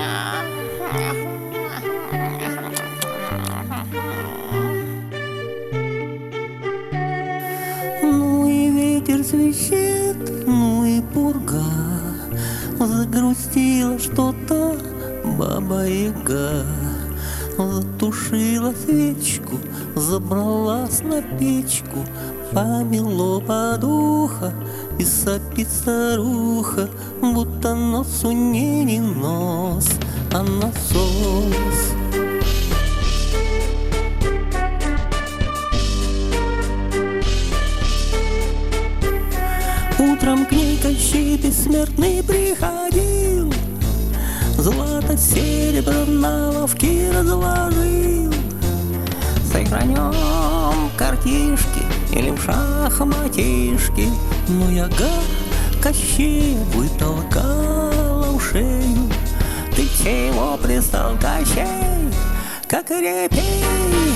Ну и ветер свищет, ну и пурга, загрустила что-то Баба-Яга. Затушила свечку, забралась на печку, помело под ухо и сопит старуха, будто нос у ней не нос, а насос. Утром к ней Кощей Бессмертный приходил, злато серебро на лавке разложил. Сыгранем картишки или в шахматишки. Но Яга Кощея вытолкала в шею. Ты чего пристал, Кощей, как репей?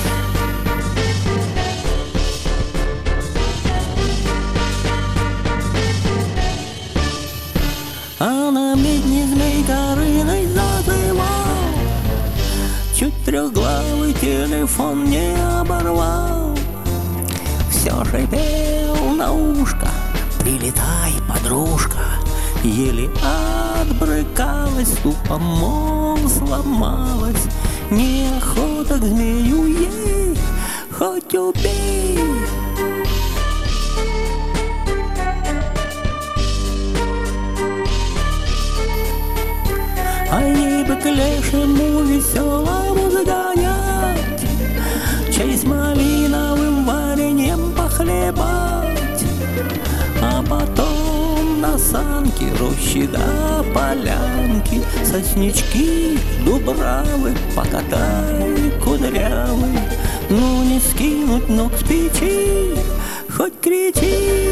А на медне змей Горыныч зазывал, чуть трехглавый телефон не оборвал. Все шипел на ушко: прилетай, подружка. Еле отбрыкалась, тупо мол сломалась. Неохота к змею ей, хоть убей. А ей бы к лешему веселому загонять, чай с малиновым вареньем похлебать, а потом на санке рощи до полянки, соснички, дубравы, покатай кудрявый. Ну не скинуть ног с печи, хоть кричи.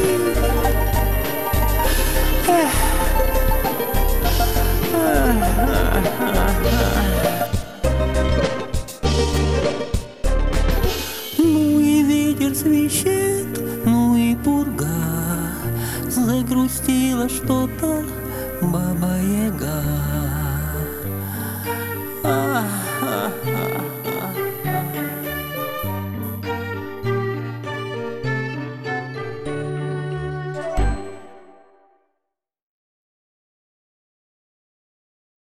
Ну и ветер свищет, ну и пурга, загрустила что-то Баба-Яга.